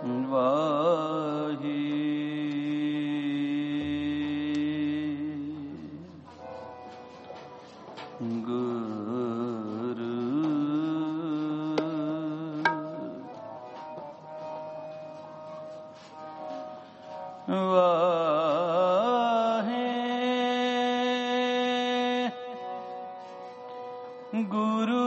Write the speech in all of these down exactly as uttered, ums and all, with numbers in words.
वाहे गुरु वाहे गुरु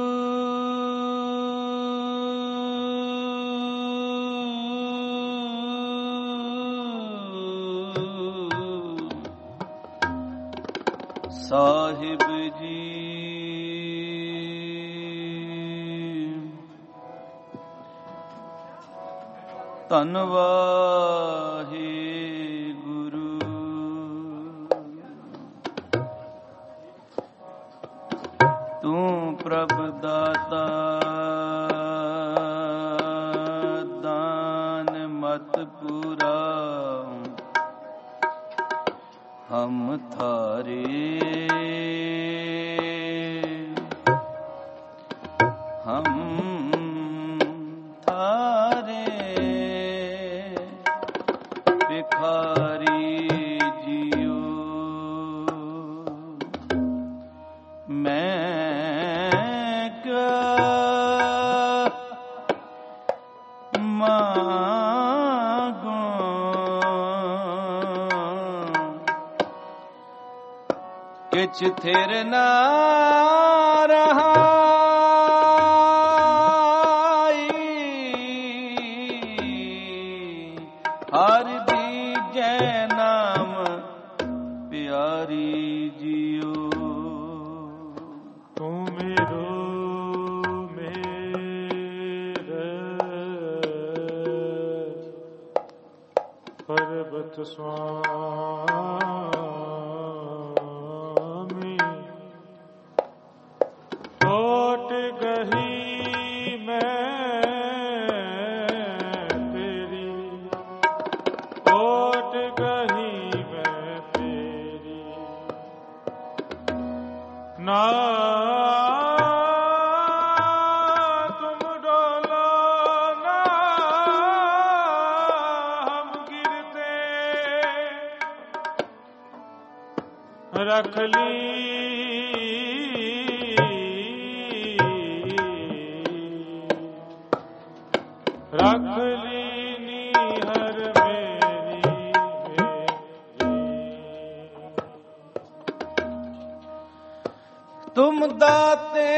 साहिब जी धन्नवाहे गुरु तू प्रभ दाता दान मत पूरा हम थारे हम थारे भिखारी जियो मैं क्या मांगू किछ थिर ना रहा हर दीजे नाम प्यारी जियो तू मेरो मेरे पर्वत स्वामी कोट गही ना तुम डोलो ना हम गिरते रख ली रख ली नीहर मेरी तुम दाते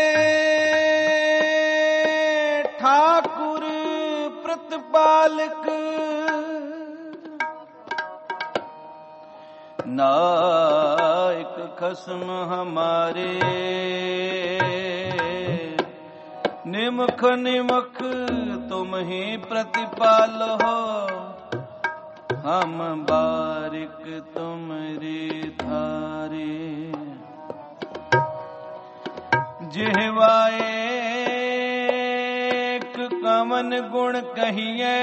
ठाकुर प्रतिपालक नायक खसम हमारे निमख निमख तुम ही प्रतिपालो हो हम बारिक तुमरे थारे जिहवाए एक कमन गुण कहिए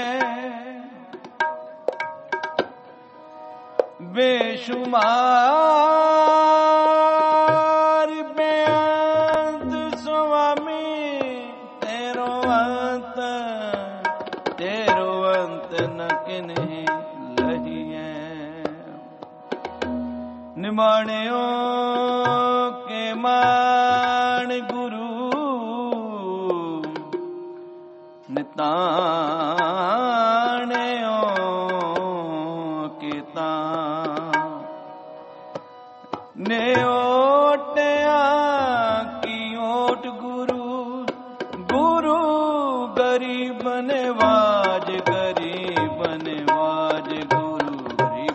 बेशुमार बेअंत स्वामी तेरो अंत तेरो अंत न किन्हीं लहिए निमाणियों के मान गुरु निताणियों के तां ने ओटिया की ओट गुरु गुरु गरीब नवाज गरीब नवाज गुरु गरीब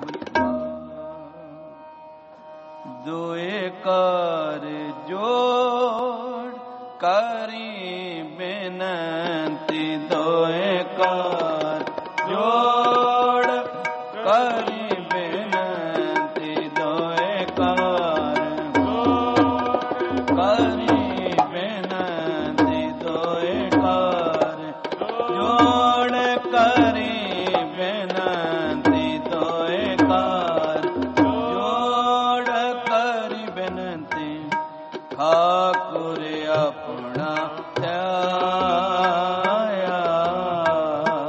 दो कार जोड़ करी बेनती दो कार जोड़ करी बेनती दो कार करी बेनती दो कार जोड़ करी बेनती दो कार जोड़ करी बेनती ठाकुर अपना ध्याया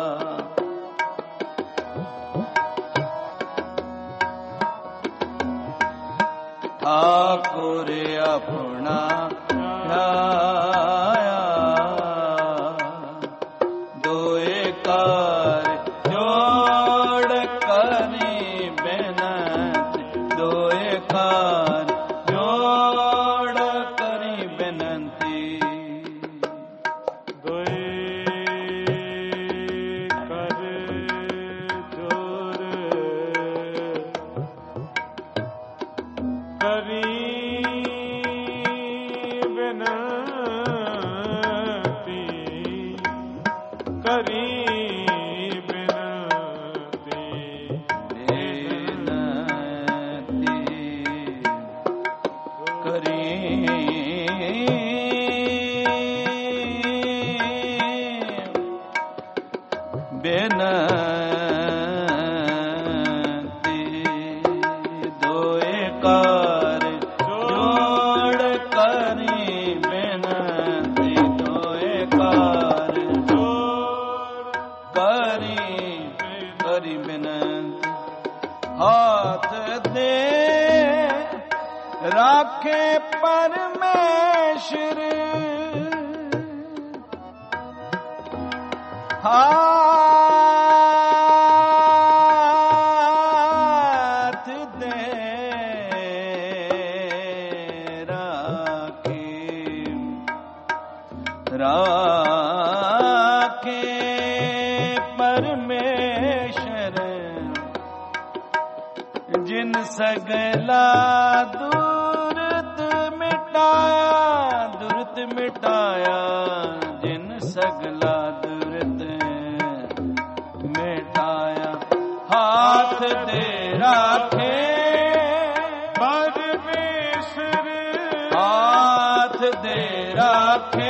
करी बिनती बेनती करी बेनती दोए कार जोड़ करी बेनती दोए कार जोड़ करी करी बेनती हाथ दे राखे परमेश्वर हाथ दे राखे राखे परमेश्वर जिन सगला दूरत मिटाया दूरत मिटाया जिन सगला दूरत मिटाया हाथ दे राखे परमेश्वर हाथ दे राखे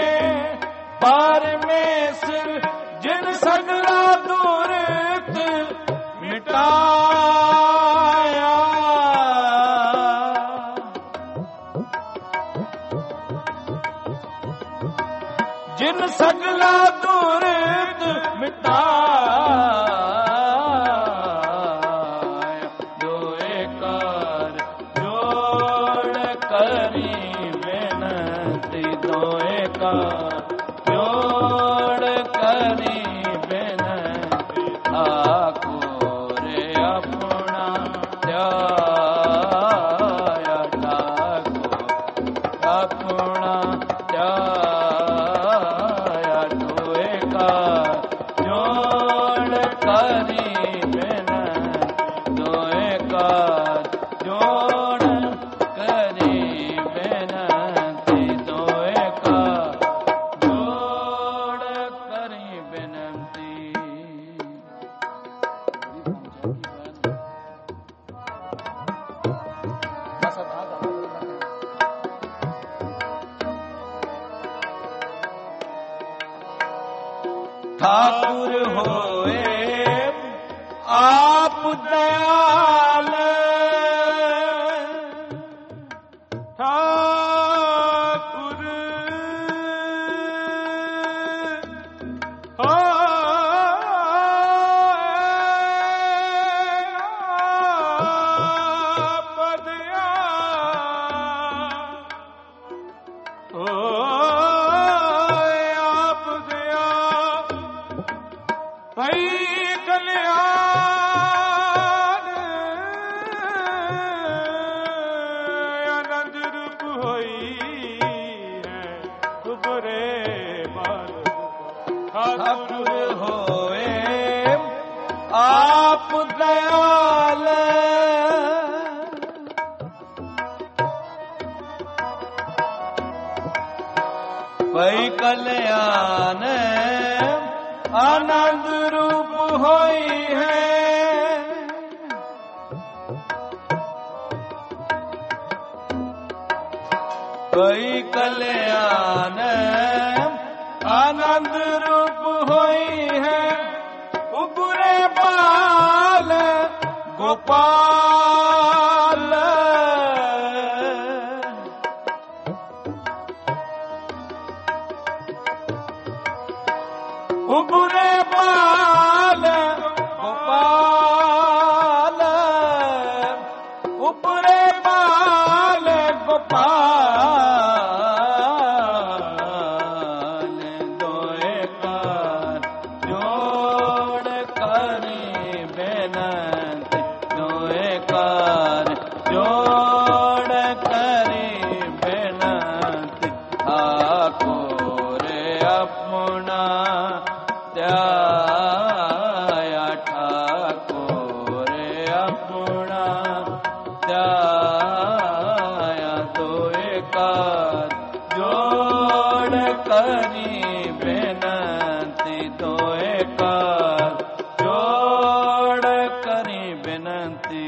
परमेश्वर जिन सगला दूरत मिटाया जिन सगला दूरत मिटाया दोए कार जोड़ करी बेनती दोए कार जोड़ करी बेनती आको रे अपना त्याया ठाको अपना त्याया दोए कार जोड़ करी बेनती दोए कार जोड़ करी बेनती दोए कार जोड़ करी बेनती ठाकुर होए आप दयाल ठाकुर हो पदया ओ आप दया भई कल्याण आनंद रूप होई है उबरे बाल ठाकुर होए आप दयाल पै कल्याण आनंद रूप होई है पै कल्याण आनंद रूप होई है उबरे बाल गोपाल उबरे बाल गोपाल उबरे बाल गोपाल दोए कार जोड़ करी बेनती दोए कार जोड़ करी बेनती ठाकुर अपना त्याया ठाकुर अपना त्याया दोए कार जोड़ करी बेनती दोए कार जोड़ करी बेनती।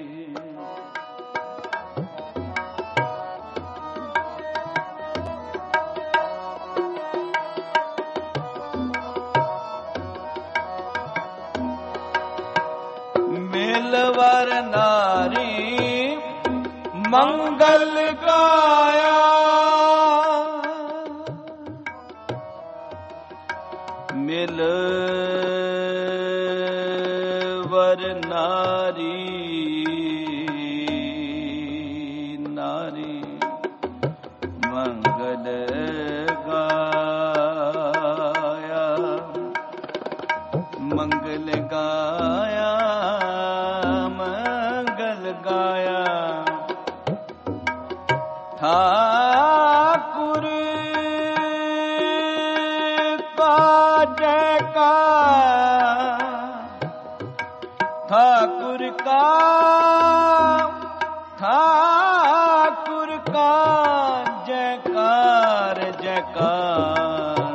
मिलवर नारी मंगल गाया, मिलवर नारी नारी मंगल गाया, मंगल गाया मंगल गाया, ठाकुर का जयकार, ठाकुर का ठाकुर का जयकार जयकार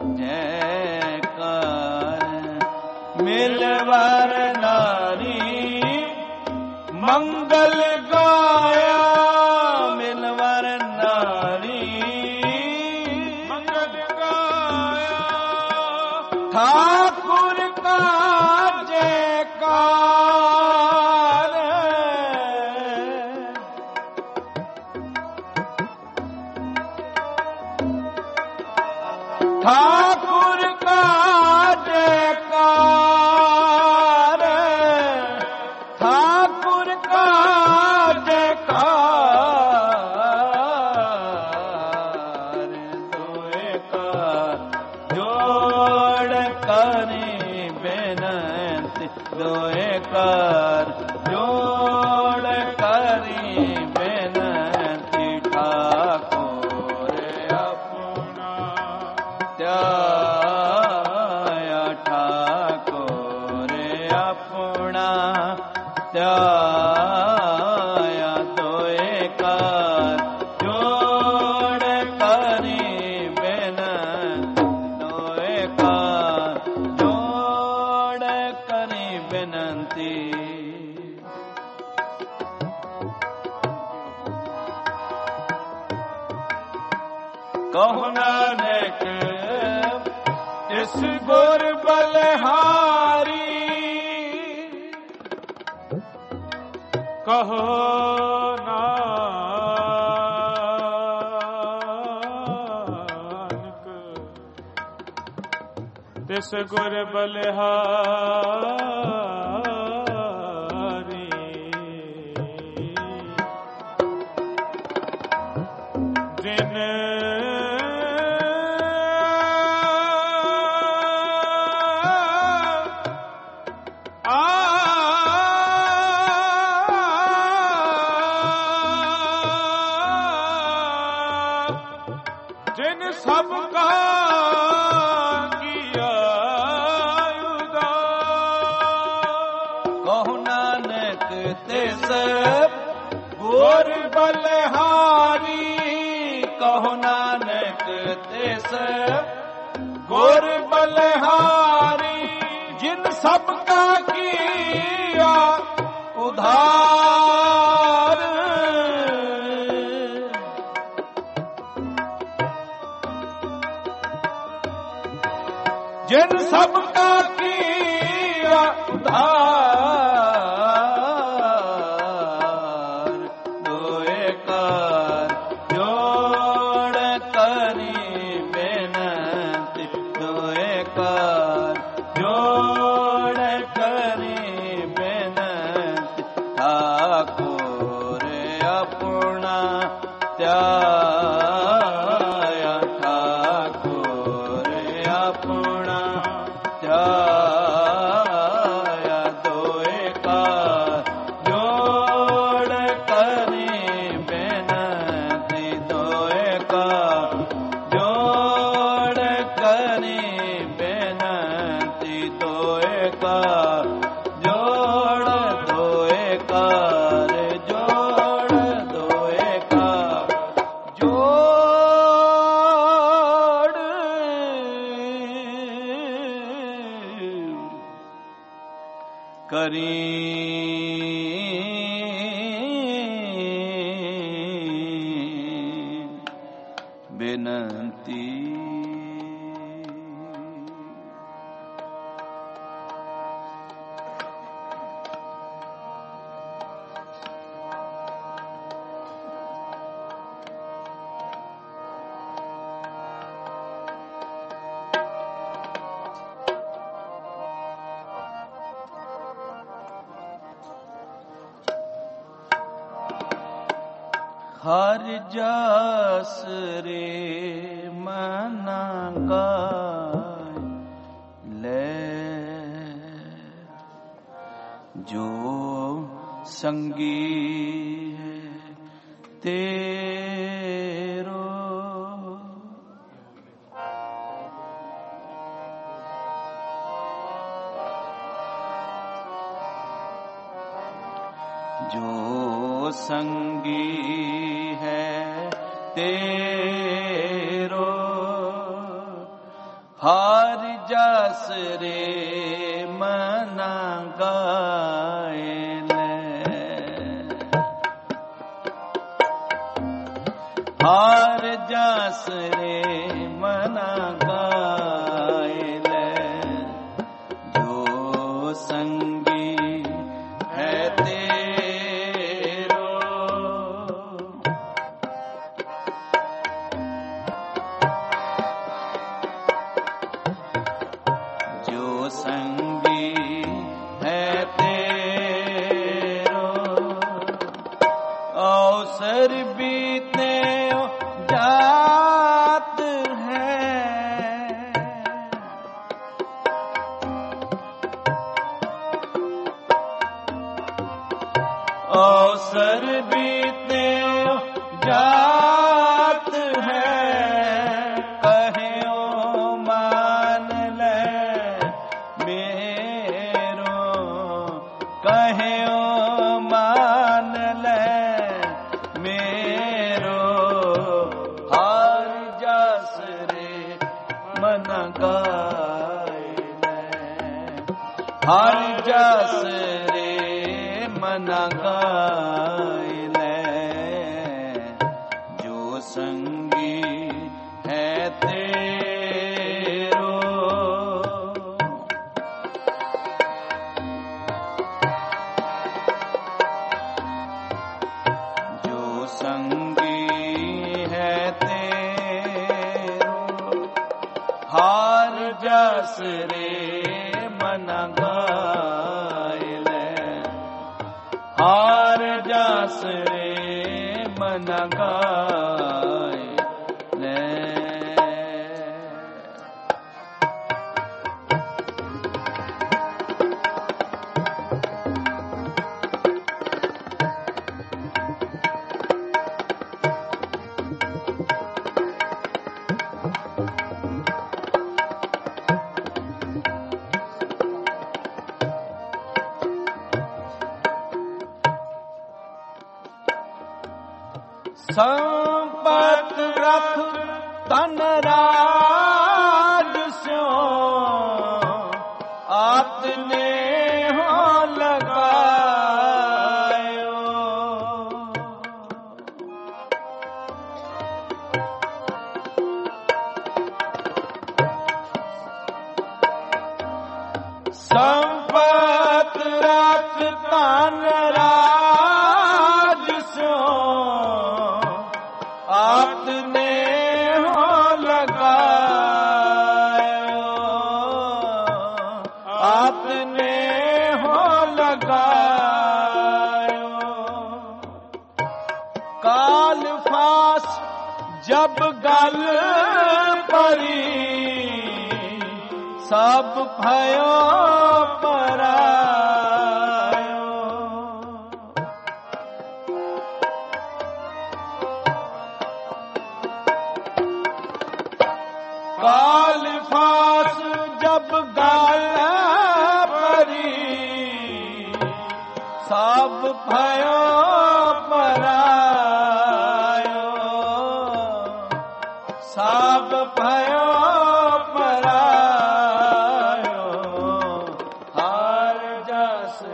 जयकार। मिलवर नारी मंगल गाया, मिलवर नारी मंगल गाया, ठाकुर का जयकार। ठाकुर का जयकार, ठाकुर का जयकार। दोए कार जोड़ करी बेनती, दोए कार जोड़ करी बेनती। ठाकुर अपना त्याया, ठाकुर अपना त्याया। दोए कार जोड़ करी बेनती, दोए कार जोड़ करी बेनती। कहो नानक इस गुर बलहारी, कहो नानक तिस गुर बलिहारी, जिन जिन सबका किया उदार। कहो नानक तिस गुर बलहारी, कहो नानक तिस गुर बलहारी, जिन सबका किया उधार। जिन सबका किया उधार। दोए कार जोड़ करी बेनती, दोए कार जोड़ करी बेनती। ठाकुर अपना त्याया, ठाकुर अपना त्याया। दोए कार जोड़ करी बेनती, दोए कार जोड़ करी बेनती। दोए कार जोड़, दोए कार जोड़, दोए कार जोड़। करी बेनती। हर जस रे मना गाय ले, जो संगी है तेरो। जो संगी है तेरो, हर जस रे मना गाए ले। हर जस रे मना गाए ले, जो संगी है तेरो। जो संगी है तेरो, अवसर बीते जात है। अवसर बीते जात है, कहे ओ मान ले मेरो। कहे ओ मान ले मेरो, हर जस रे मन गाए ले। हर जस रे मन गाए ले, जो संगी है तेरो। जो संगी है तेरो, हर जस रे मन गाए ले। हर जस रे मन गाए ले। संपत रख तन राज स्यो, आपने हो लगायो। संपत रख तन राज स्यो, आपने हो लगायो। आपने हो लगायो। काल फास जब गल परी, सब भयो परायो। काल फास जब गल परी, सब भयो परायो। सब भयो परायो, हर जस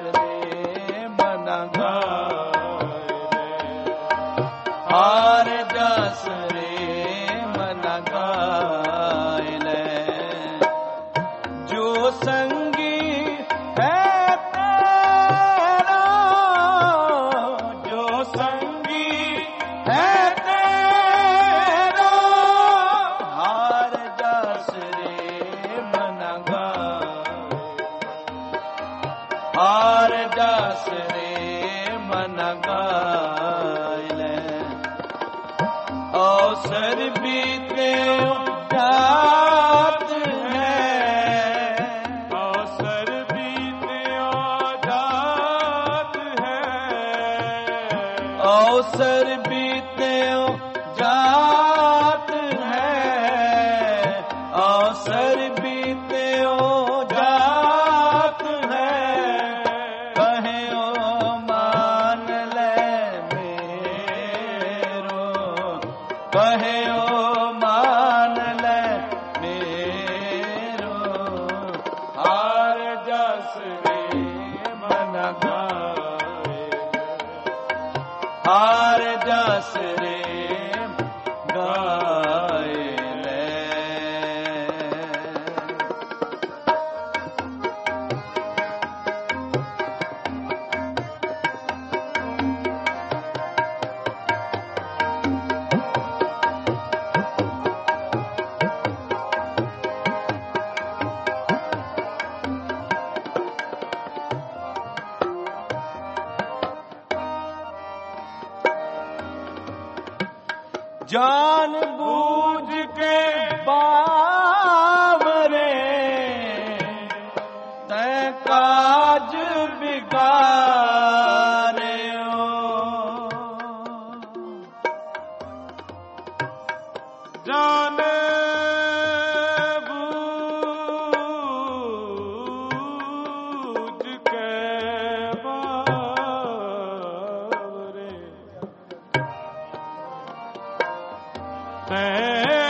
जस रे मन गायले अवसर बीते जात है अवसर बीते जात है अवसर बीते जात है अवसर बीते जात है कहे ओ मान ले मेरो कहे ओ मान ले मेरो हार जस रे मन गाए हार जस रे गाए ले जान बूझ के बावरे तै काज बिगारे हो जाने बूझ के बावरे तै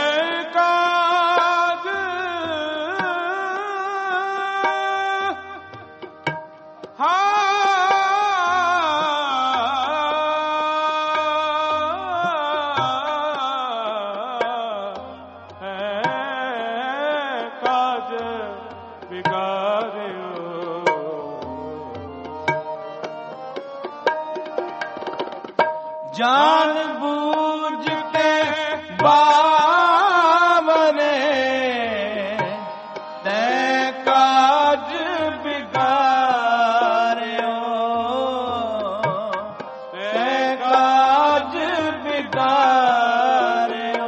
काज काज बिगाड़ियो जान बूझ के बावरे तै काज बिगाड़ियो तै काज बिगाड़ियो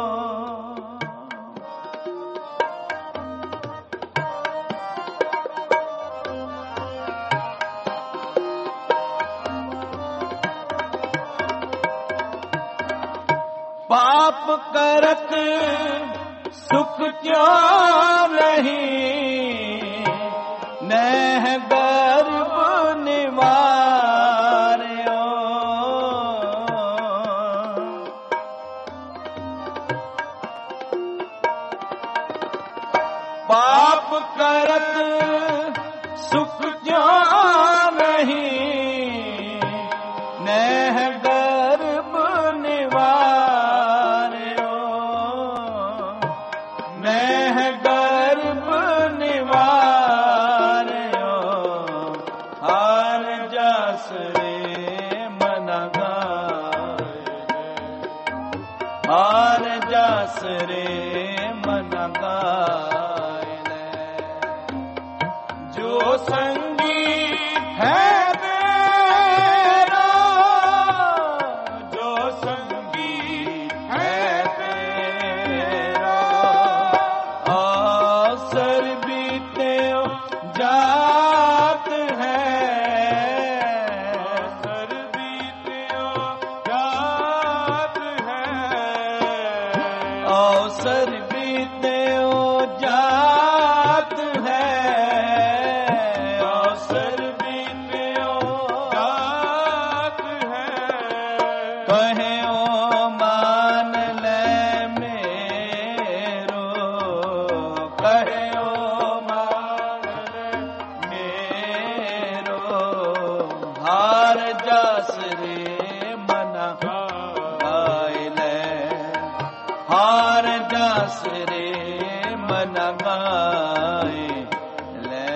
पाप करत सुख क्यों नहीं नह गर्भ निवार्यो पाप करत सुख क्यों नहीं नह गर्भ निवार्यो नह गर्भ निवार्यो हार जस रे मन गाए हार जस रे मन गाए जो संगी है तेरा जो संगी है तेरा अवसर बीते जात है अवसर बीते जात है अवसर बीते जात है अवसर बीते जात है कहे ओ मान ले मेरो कहे ओ मान ले मेरो हार जस रे मन गाए ले हार जस रे मन गाए ले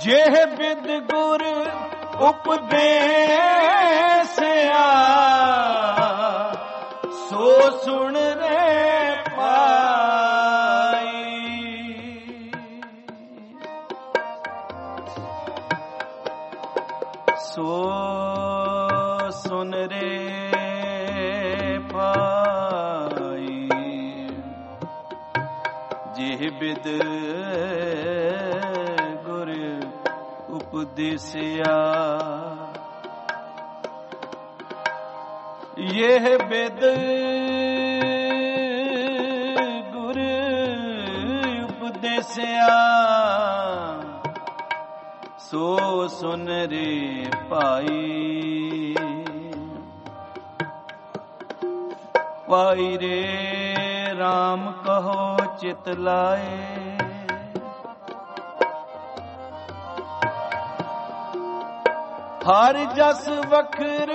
जेह बिद गुर उपदेसिया सो सुन रे पाई। सो सुन रे पाई। जेह बिद गुर उपदेसिया यह बिद गुर उपदेसिया सो सुन रे पाई। पाई रे राम कहो चित लाए। हर जस वखर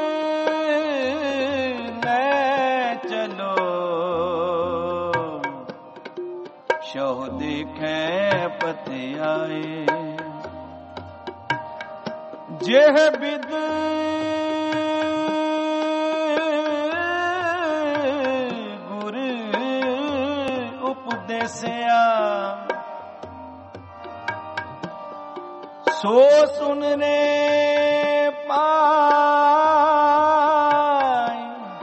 ले चलो शोह देखे पते आए। जेह बिद गुर उपदेसिया सो सुन रे पाई।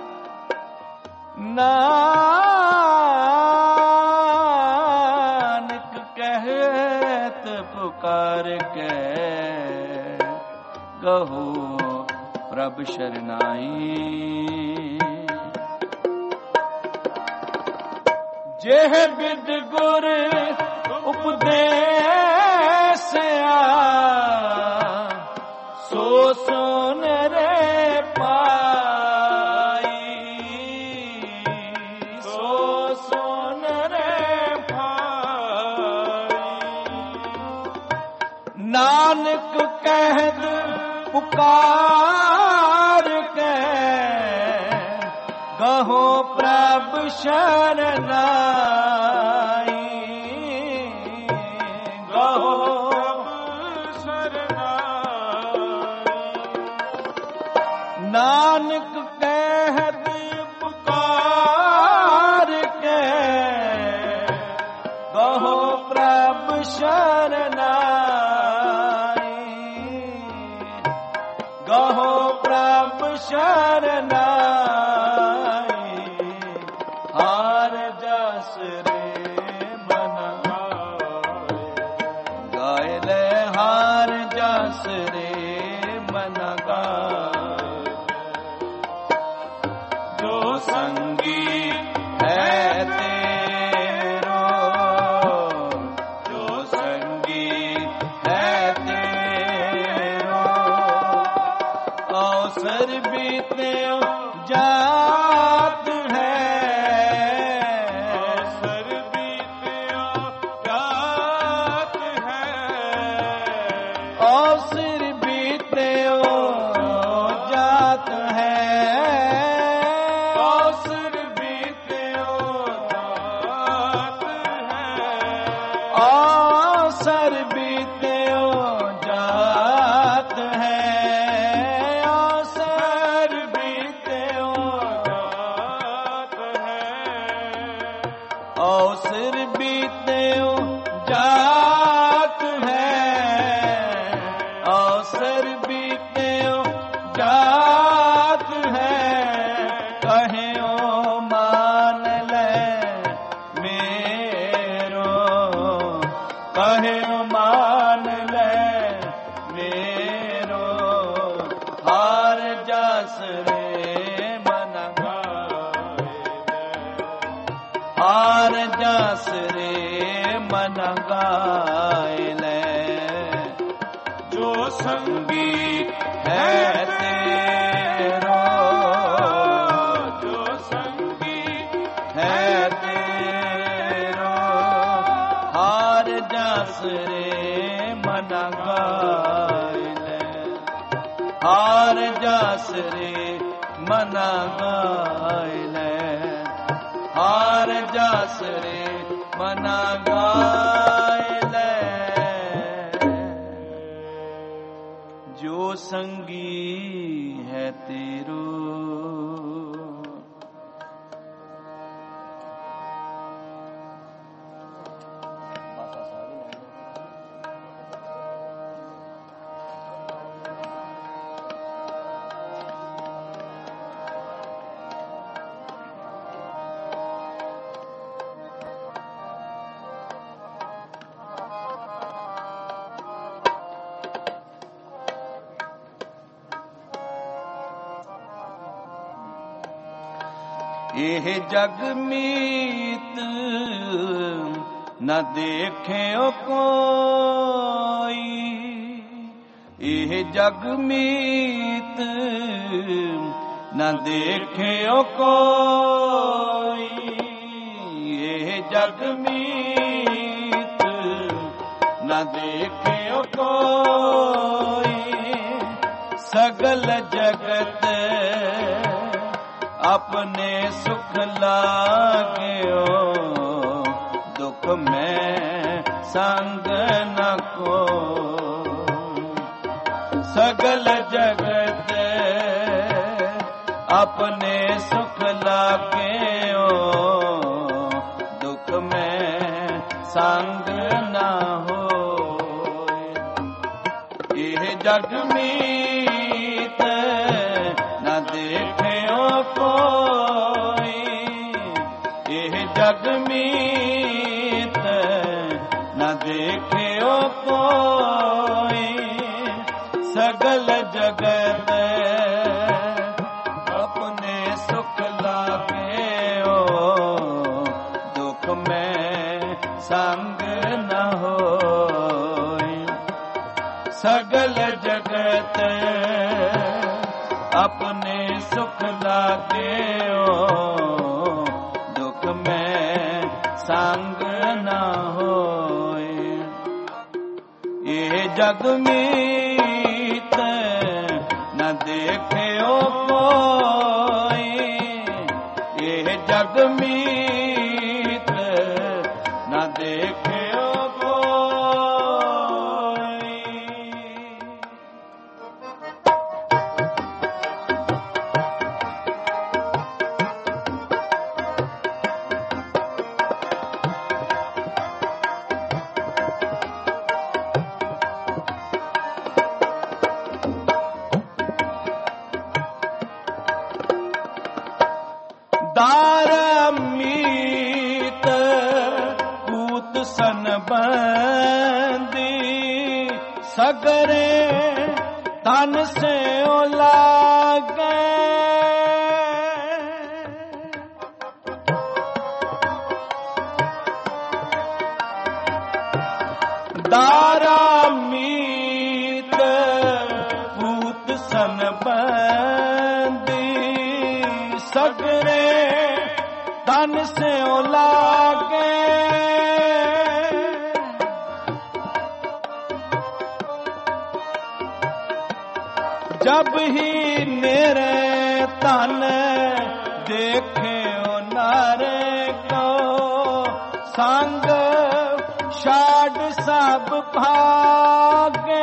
नानक कहत पुकार के कहो प्रभ शरनाई। जेह बिद गुर उपदेसिया सो सुन रे पाई। सो सुन रे पाई। नानक कहत पुकार के कहो प्रभ शरनाई। कहो नानक कहत पुकार के कहो प्रभ शरनाई। कहो प्रभ शरनाई। हार जस रे मन गाय ले। हार जस रे मन गाय। जो संगी है तेरो जो संगी है तेरो अवसर बीते जात है। अवसर बीते जात है। अवसर बीते जात है। अवसर बीते जात है। अवसर बीते जात है। अवसर बीते जात है। अवसर बीते जात है। कहे ओ मान ले मेरो। कहे मान ले मेरो। हार जस रे मन गाए। हार जस रे मन गाए ले। जो संगी है तेरो जो संगी है तेरो हार जस रे मन गाए ले। हार जस रे मन गाए ले। हार जस रे मन गाए ले। संगी है तेरो। ਇਹ ਜਗ ਮੀਤ न ਦੇਖਿਓ ਕੋਈ, ਇਹ ਜਗ ਮੀਤ न ਦੇਖਿਓ ਕੋਈ, ਇਹ ਜਗ ਮੀਤ न ਦੇਖਿਓ ਕੋਈ, ਸਗਲ ਜਗਤ अपने सुख लागियो, दुख में संग न को, सगल जगत अपने सुख लागियो, दुख में संग न हो। यह जग मीत न देखियो कोई, यह जग मीत न देखियो कोई, सगल जगत अपने सुख लागियो, दुख में संग न होय। सगल जगत अपने सुख लागियो, दुख में संग न होय। ये जग मीत न देखियो कोई, ये जग मीत न देखियो कोई। दार मीत पूत सन बंदी, सगरे तन से लागे, दारा मीत पूत सन बंदी, सगरे तन से लागे, जब ही मेरे तन देखे नारे को, संग छाड़ सब भागे,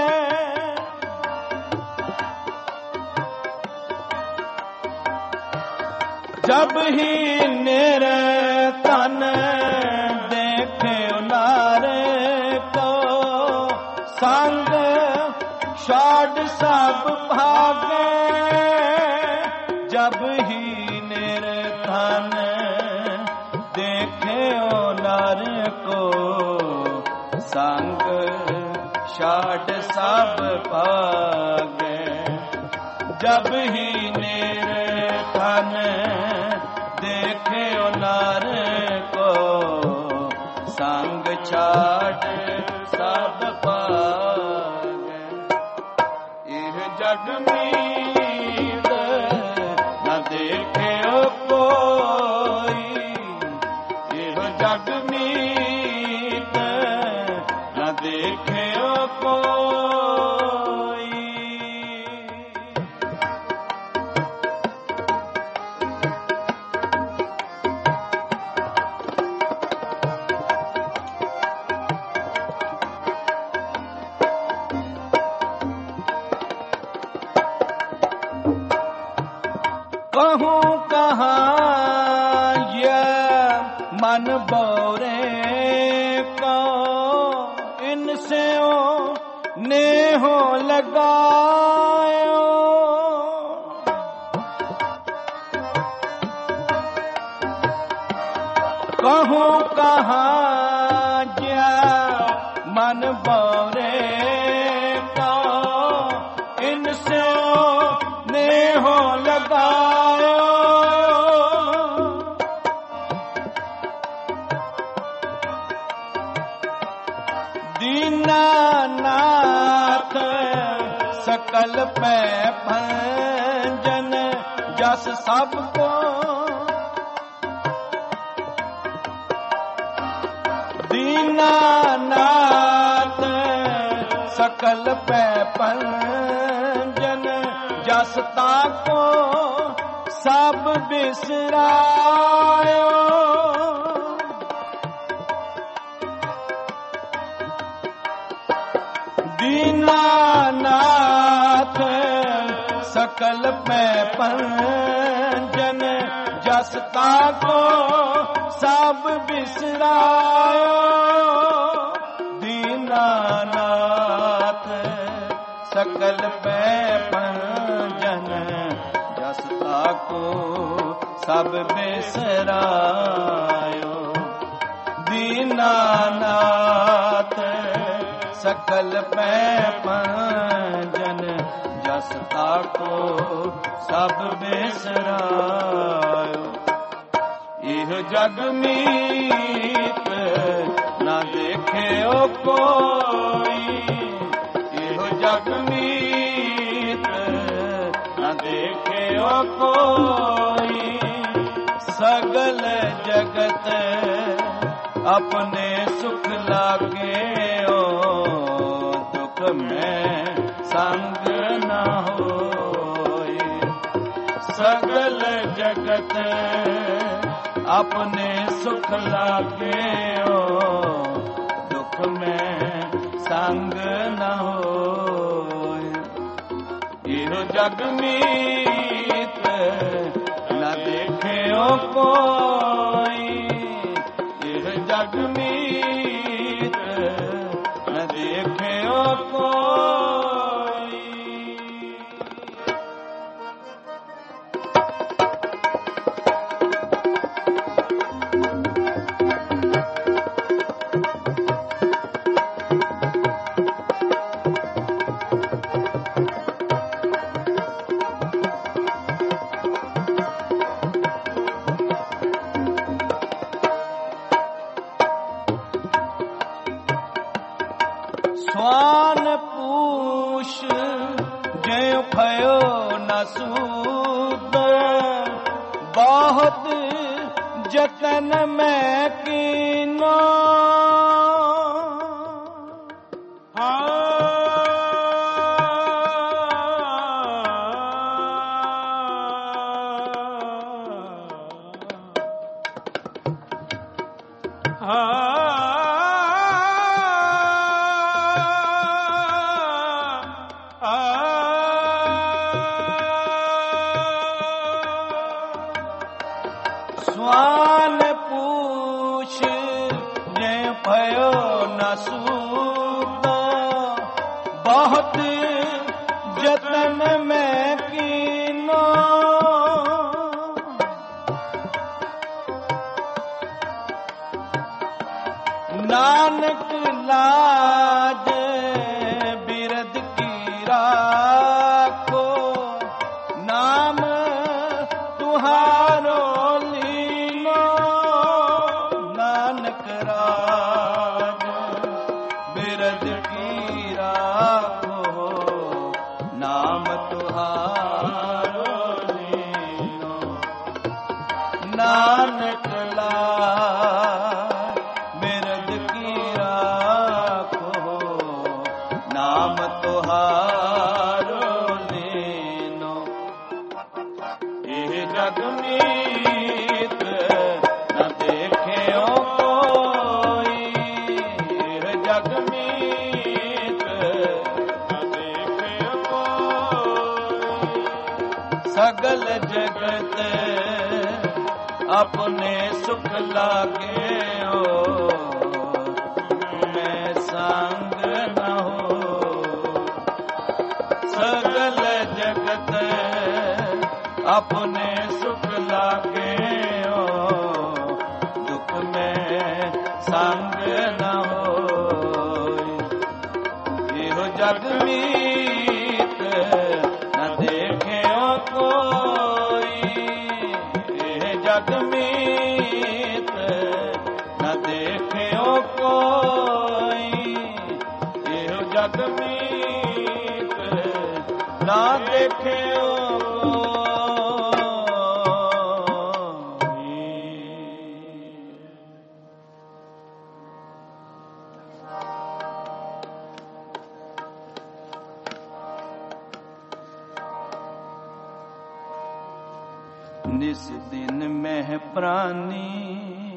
जब ही मेरे तन देखे नारे को, संग छाड़ सब भागे, जब ही मेरे तन देखे नारे को, संग छाड़ सब भागे, जब ही मेरे तन देखे नारे को, संग छाड़ सब भागे। यह जग मीत न देखियो कोई, यह जग मीत न देखियो कोई। इनसे ओ नेहो लगायो, कहूँ कहाँ जा मन बौरे का, इनसे ओ नेहो लगायो। दीनानाथ सकल पे भंजन जस सबको, दीनानाथ सकल पे भंजन जस ताको सब बिसरायो। दीनानाथ सकल पे पंजन जस ताको सब बिसरायो। दीनानाथ सकल पे पंजन जस ताको सब बिसरायो। दीनानाथ सकल पे पंजन जस ताको सब बिसरायो। इह जग मीत न देखे ओ कोई, इह जग मीत न देखे ओ कोई। सगल जगत अपने सुख लागे ओ, दुख में संग न होए। सगल जगत अपने सुख लागे ओ, दुख में संग न होए। इहो जग मीत न देखे ओ कोई, इह जग मीत न देखे ओ कोई। स्वान पूछ ज्यों भयो न सूद, बहुत जतन मैं कीनो। स्वान पूछ ज्यों भयो न सूद, बहुत जतन मैं कीनो। नानक लाज बिरद की राखो, नाम तुहारो लीनो। नानक राज बिरद की राखो, नाम तुहारो लीनो। नानक लाज बिरद की राखो, नाम तुहारो लीनो। ये जग मीत न देखे ओ कोई, ये जग मीत न देखे ओ कोई। सगल जगत अपने सुख लागे ओ, मैं संग अपने सुख लागे ओ दुख में संग न होय। इहो जग मीत न देखियो कोई, इह जग मीत न देखियो कोई, इहो जग मीत ना देखियो निस दिन में प्राणी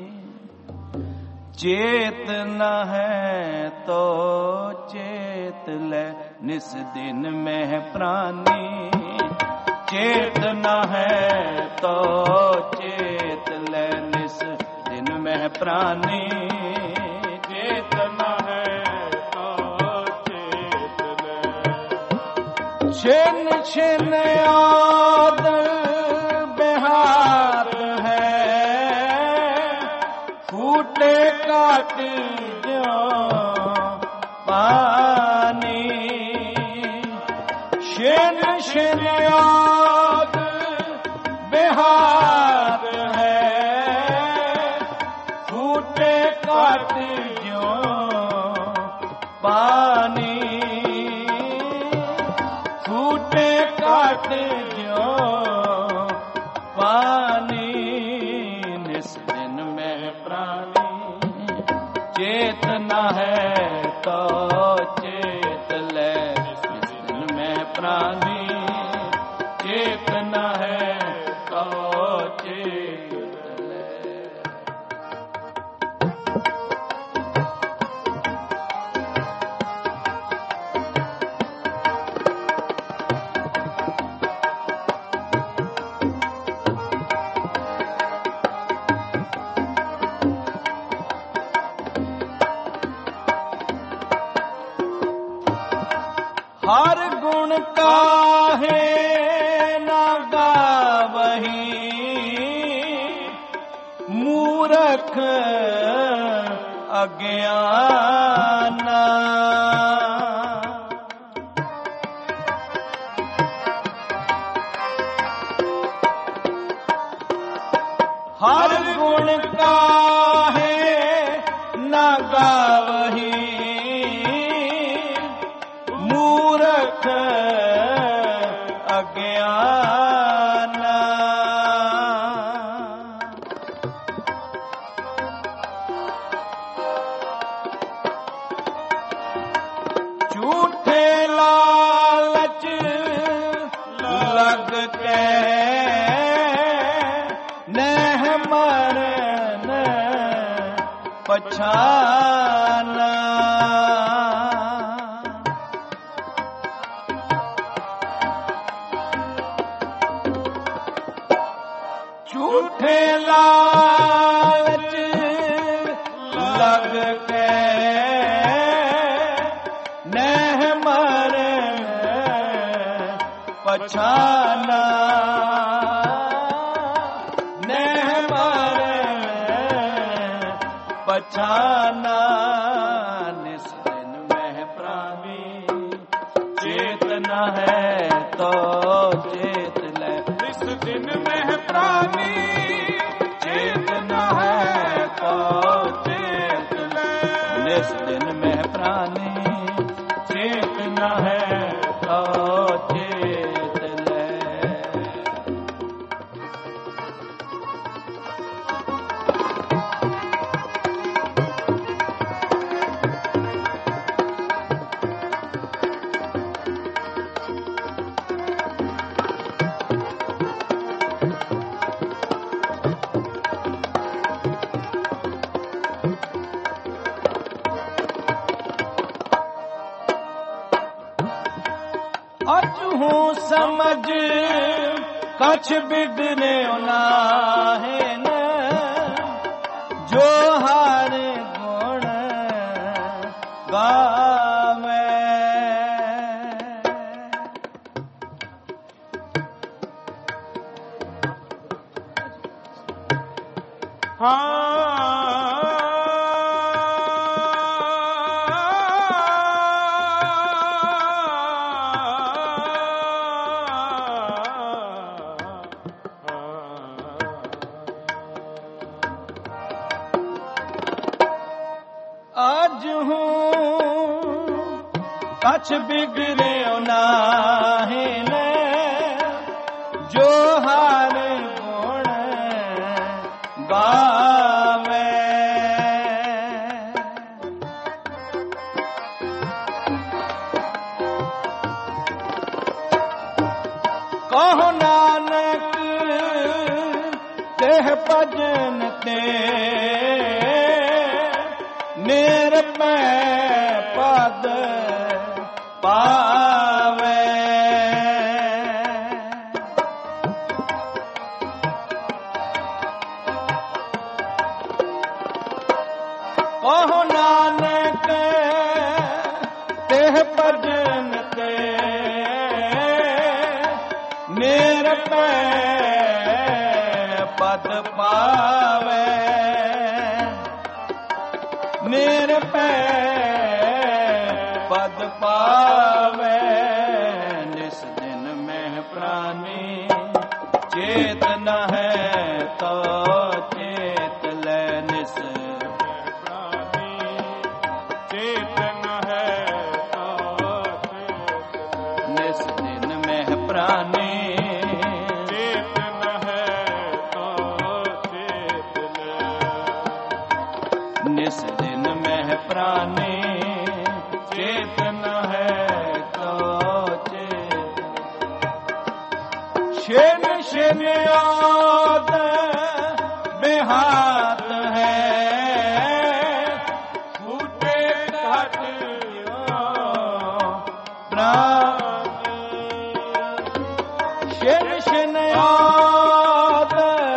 चेत न है तो चेत ले। निस दिन में प्राणी चेत न है तो चेत ले। निस दिन में प्राणी चेत न है तो चेत ले। छिन छिन याद बेहात है, फूटे काट जो पानी। छिन छिन याद बेहात है, फूटे काट जो पानी। फूटे काट जो पानी। निस दिन में प्राणी चेतना है तो चेत ले। निस दिन में प्राणी चेतना है तो चेत ले। हर गुण काहे न गावही, मूरख अज्ञाना। हर गुण काहे न गावही, मूरख अज्ञाना। झूठे लालच लग के नह मरन पछाना। झूठे लालच लग के नह मरन पछाना। नह मरन पछाना। निस दिन में प्राणी चेतना है तो चेत ले। निस दिन में प्राणी चेतना है तो चेत ले। निस दिन में प्राणी चेतना है तो चेत ले। अचहू समझ कछ बिगड़े नाहे न, जो हर गुण गावे। आज हूँ कछ बिगड़े नाहे न जो हार गुण गावे। कहो नानक तेह भजन ते मेरे पे पद पावे। कहो नानक तेह भजन ते मेरे पे पद पावे। मेरे पे पद पावे। निस दिन में प्राणी चेत न है तो चेत ले। निस प्राणी चेत न है तो चेत। निस दिन में प्राणी चेत न है तो चेत ले। निस दिन में प्राणी चेतन है तो चेत। शेन शेन याद बेहात है फूटे घट प्राणी। शेन शेन याद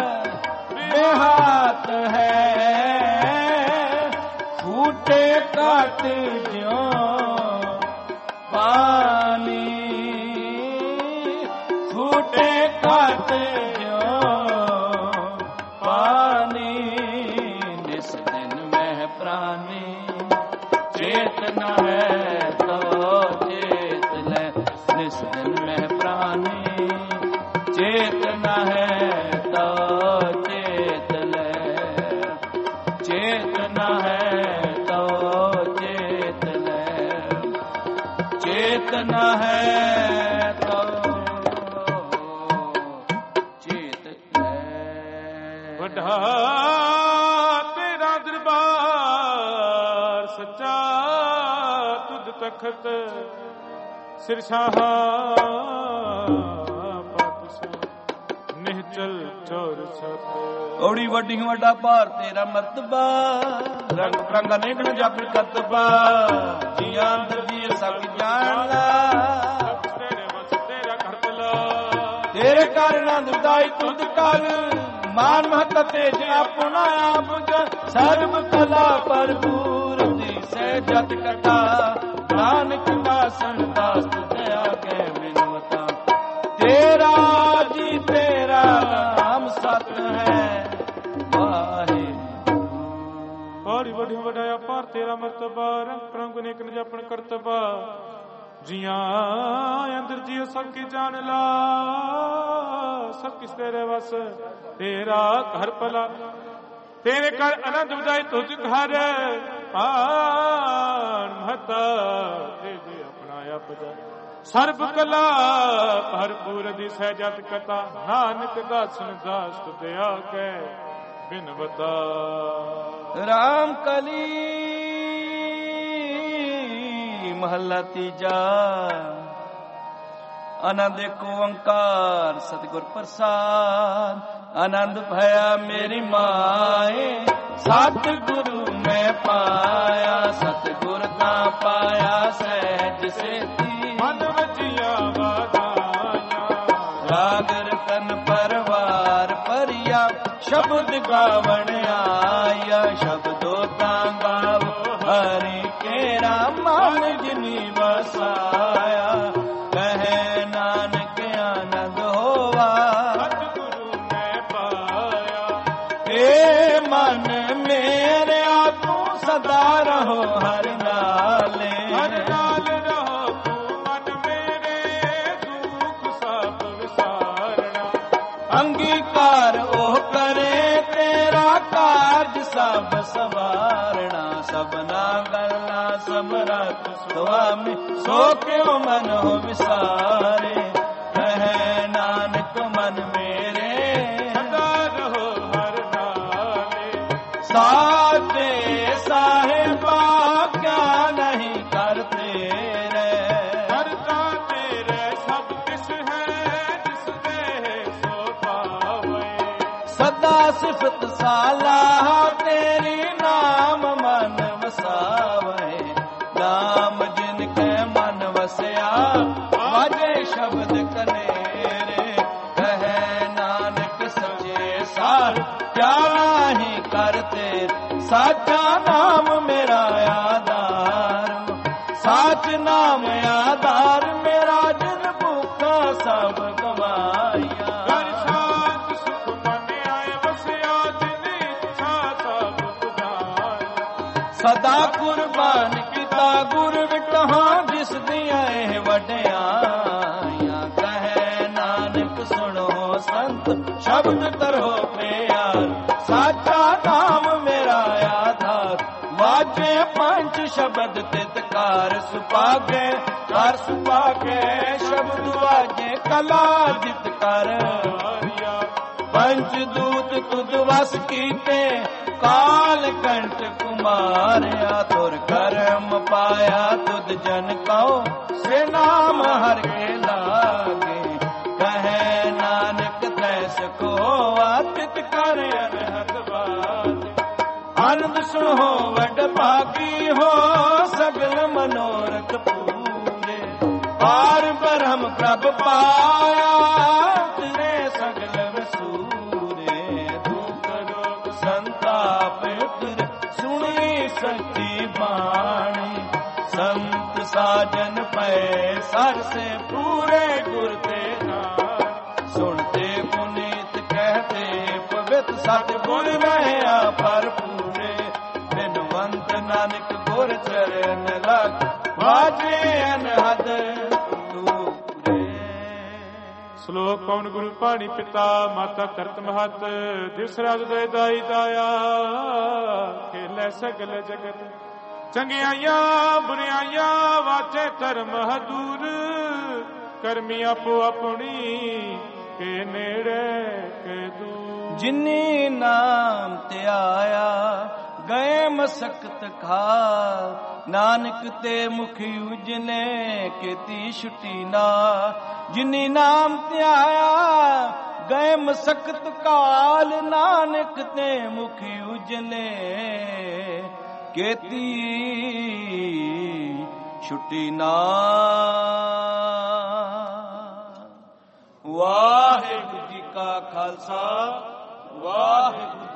बेहात है फूटे काट ज्यों पानी। फूटे काट ज्यों पानी। निस दिन में प्राणी चेतना है तो चेत ले। निस दिन में प्राणी चेतना है तो चेत ले। चेतना है तो चेत ले। चेतना है तो चेत ले। वड्ढा तेरा दरबार सच्चा तुझ तखत सिरशाहा निहचल चोर छत। ਔੜੀ ਵੱਡੀ ਵੱਡਾ ਭਾਰ ਤੇਰਾ ਮਰਤਬਾ ਰੰਗ ਰੰਗਾ ਨੇਕਣ ਜਪ ਕਰਤਬਾ। ਜੀਆਂ ਅੰਦਰ ਜੀ ਸਭ ਜਾਣਦਾ ਤੇਰੇ ਵਸ ਤੇਰਾ ਘਰ ਭਲਾ। ਤੇਰੇ ਘਰ ਆਨੰਦ ਉਦਾਈ ਤੁਧ ਕਰ ਮਾਨ ਮਹਤ ਤੇਜ ਆਪਣਾ ਆਪ ਸਰਬ ਕਲਾ ਭਰਪੂਰ ਦੀ ਸਹਿ ਜਤ ਕਟਾ। ਨਾਨਕ ਦਾਸਨ ਦਾਸ ਦਇਆ ਕੇ ਮਿਨਵਤਾ। ਤੇਰਾ ਜੀ ਤੇਰਾ ਨਾਮ ਸਤ ਹੈ ਔੜੀ ਵੱਡੀ ਵਡਾਇਆ ਭਾਰ ਤੇਰਾ ਮਰਤਬਾ ਰੰਗ ਰੰਗ ਨੇਕ ਨਜਾਪਣ ਕਰਤਬਾ। ਜੀਆਂ ਅੰਦਰ ਜੀਉ ਸਭ ਕੀ ਜਾਣ ਲਾ ਸਭ ਕਿਸ ਤੇਰੇ ਵਸ ਤੇਰਾ ਘਰ ਭਲਾ। ਤੇਰੇ ਘਰ ਆਨੰਦ ਉਦਾਈ ਤੁਝ ਘਰ ਆਣ ਮਹਤਾ ਤੇ ਜੀ ਆਪਣਾ ਆਪ ਜਾ। ਸਰਬ ਕਲਾ ਭਰਪੂਰ ਦੀ ਸਹਿਜਤ ਕਥਾ। ਨਾਨਕ ਦਾਸਨ ਦਾਸ ਤੁਧਿਆ ਕੈ ਬਿਨਵਤਾ। ਰਾਮ ਕਲੀ ਮਹੱਲਾ ਤੀਜਾ। ਆਨੰਦ ਏਕ ਓੰਕਾਰ ਸਤਿਗੁਰ ਪ੍ਰਸਾਦ। ਆਨੰਦ ਭਇਆ ਮੇਰੀ ਮਾਏ ਸਤਿਗੁਰੂ ਮੈਂ ਪਾਇਆ। ਸਤਿਗੁਰ ਤਾਂ ਪਾਇਆ ਸਹਿਜ ਸੇਤੀ ਮਨ ਵਜੀਆਂ ਵਾਦਾਈਆਂ। ਰਾਗ ਰਤਨ ਪਰਵਾਰ ਭਰਿਆ ਸ਼ਬਦ ਗਾਵਣ ਆਇਆ। ਸ਼ਬਦੋ ਤਾਂ ਗਾਵੋ ਹਰਿ ਕੇਰਾ ਮਨ ਜਿਨੀ ਵਸਾਇਆ। ਕਹੇ ਨਾਨਕ ਆਨੰਦ ਹੋਵਾ ਸਤਿਗੁਰੂ ਮੈਂ ਪਾਇਆ। ਏ ਗੱਲਾਂ ਸਮਰੱਥ ਸੁਆਮੀ, ਸੋ ਕਿਉ ਮਨ ਹੋ ਵਿਸਾਰੇ। ਕਹੈ ਨਾਨਕ ਮਨ ਮੇਰੇ ਸਦਾ ਰਹੋ ਹਰ ਨਾਲੇ। ਸਾਚੇ ਸਾਹਿਬਾ ਕਿਆ ਨਹੀਂ ਕਰ ਤੇਰੇ। ਕਰਤਾ ਤੇਰੇ ਸਭ ਕਿਸ ਹੈ, ਜਿਸ ਦੇ ਸੋ ਪਾਵੇ। ਸਦਾ ਸਿਫਤ ਸਾਲਾਹ ਤੇਰੀ, ਨਾਮ ਮਨ ਵਸਾਵੇ। ਨਾਮ ਜਿਨ ਕੈ ਮਨ ਵਸਿਆ, ਵਾਜੇ ਸ਼ਬਦ ਕਨੇਰੇ। ਕਹੈ ਨਾਨਕ ਸੱਚੇ ਸਾਰ ਕਿਆ ਨਾਹੀ ਕਰਤੇ। ਸਾਚਾ ਨਾਮ ਮੇਰਾ ਆਧਾਰ, ਸਾਚ ਨਾਮ ਆਧਾਰ ਮੇਰਾ। ਜਿਨ ਭੁੱਖਾ ਸਭ ਕਮਾਇਆ, ਘਰ ਸ਼ਾਂਤ ਸੁਖ ਮਨ ਆਏ ਵਸਿਆ। ਜਿਨ ਇੱਛਾ ਸਭ ਪੁਜਾਇਆ। ਸਦਾ ਕੁਰਬਾਨ ਕੀਤਾ ਗੁਰ ਵਿਟਹਾਂ, ਜਿਸ ਦੀਆਂ ਇਹ ਵਡਿਆਈਆਂ। ਕਹੈ ਨਾਨਕ ਸੁਣੋ ਸੰਤ ਸ਼ਬਦ ਕਰੋ ਪਿਆਰ। ਸਾਚਾ ਨਾਮ ਮੇਰਾ ਆਧਾਰ, ਵਾਜੇ ਪੰਜ ਸ਼ਬਦ ਤਿਤਕਾਰ। ਸੁਭਾਗੇ ਹਰ ਸੁਭਾਗੇ ਸ਼ਬਦ ਵਾਜੇ, ਕਲਾ ਜਿਤ ਕਰ। ਪੰਜ ਦੂਤ ਤੁਧ ਵਸ ਕੀਤੇ, ਕਾਲ ਕੰਟ ਕੁਮਾਰਿਆ। ਤੁਰ ਕਰਮ ਪਾਇਆ ਤੁਧ ਜਨ ਕਉ, ਸੇ ਨਾਮ ਹਰ ਕੇ ਲਾਗੇ। ਕਹੈ ਨਾਨਕ ਤੈ ਸਕੋ ਆਤਿਤ ਕਰ ਅਨਹਦ ਬਾਤ। ਆਨੰਦ ਸੁਣੋ ਵਡ ਭਾਗੀ ਹੋ, ਸਗਲ ਮਨੋਰਥ ਪੂਰੇ। ਪਾਰ ਬ੍ਰਹਮ ਪ੍ਰਭ ਪਾਇਆ, ਤੇਰੇ ਸਗਲ ਵਸੂਰੇ। ਦੁਖ ਰੋਗ ਸੰਤਾਪ ਉਤਰ, ਸੁਣੀ ਸੱਚੀ ਬਾਣੀ। ਸੰਤ ਸਾਜਨ ਪਏ ਸਰ ਸੇ ਪੂਰੇ, ਗੁਰ ਤੇ ਨਾਮ। ਸੁਣਤੇ ਪੁਨੀਤ ਕਹਤੇ ਪਵਿੱਤ, ਸਤ ਗੁਰ ਰਹਿਆ ਭਰਪੂਰੇ। ਬਿਨਵੰਤ ਨਾਨਕ ਗੁਰ ਚਰਨ ਲਗ, ਵਾਜੇ ਅਨਹਦ ਤੂਰੇ। ਸ਼ਲੋਕ ਪਵਨ ਗੁਰੂ ਪਾਣੀ ਪਿਤਾ, ਮਾਤਾ ਧਰਤ ਮਹਤ। ਦਿਵਸ ਰਾਜ ਦੇ ਦਾਈ ਦਾਇਆ, ਖੇਲੇ ਸਗਲ ਜਗਤ। ਚੰਗਿਆਈਆਂ ਬੁਰਿਆਈਆਂ ਵਾਚੇ ਧਰਮ ਹਦੂਰ। ਕਰਮੀ ਆਪੋ ਆਪਣੀ, ਕੇ ਨੇੜੇ ਕੇ ਦੂਰ। ਜਿਨੀ ਨਾਮ ਧਿਆਇਆ, ਗਏ ਮਸਕਤ ਖਾਲ। ਨਾਨਕ ਤੇ ਮੁਖੀ ਉਜਲੇ, ਕੀਤੀ ਛੁਟੀ ਨਾ। ਜਿਨੀ ਨਾਮ ਧਿਆਇਆ, ਗਏ ਮਸਕਤ ਕਾਲ। ਨਾਨਕ ਤੇ ਮੁਖੀ ਉਜਲੇ, ਕੀਤੀ ਛੁਟੀ ਨਾ। ਵਾਹਿਗੁਰੂ ਜੀ ਕਾ ਖਾਲਸਾ, ਵਾਹਿਗੁਰੂ